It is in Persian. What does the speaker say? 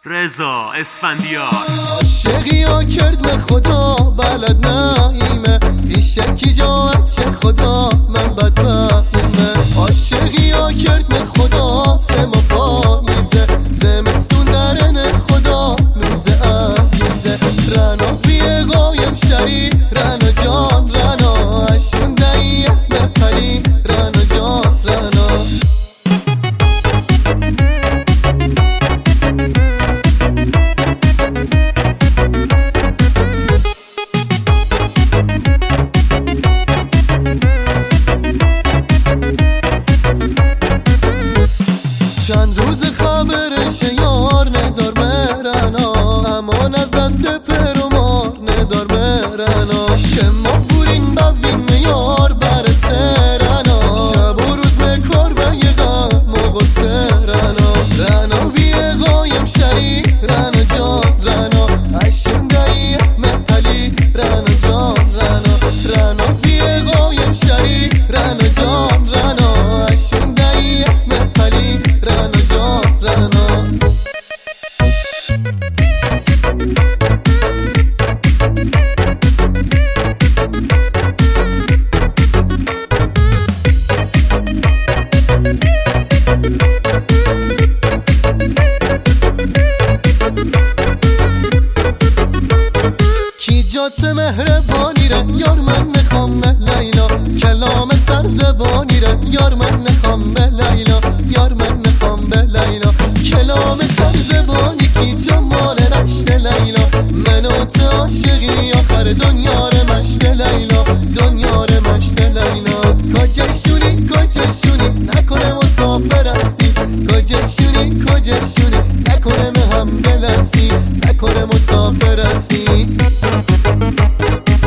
رضا اسفندیار. عاشقی ها کرد به خدا بلد نایمه، بیشکی جاعت چه خدا من بدبهیمه. عاشقی ها کرد به خدا سما پاییزه، زمستون درن خدا لوزه عزیزه. رنا بیه قایم شری رنا جان رنا، اشون دیه مرپلی رنا جان رنا. چند روز خبرش یار ندار مرنا، امان از دست پر و مار ندار مرنا. شما بورین بوین یار بر سرنا، شب و روز مکار به یه غم و غصه رنا. رنا بیه قایم شری رنا جان رنا، اشون دیه مپلی رنا جان رنا. رنا بیه قایم شری رنا جان رنا، اشون دیه مپلی رنا جان رنا. کی جات مهربانی ره یار من نخوام لیلا، کلام سر زبانی ره یار من نخوام به لیلا، یار من نخوام به لیلا. کلام سر زبانی کی جمال رشت لیلا، من و تو عاشقی آخر دنیا ره مشت لیلا، دنیا ره مشت لیلا. کجشونی نکنه مسافر هستی، کجشونی نکنه مهم بلستی، نکنه مسافر هستی.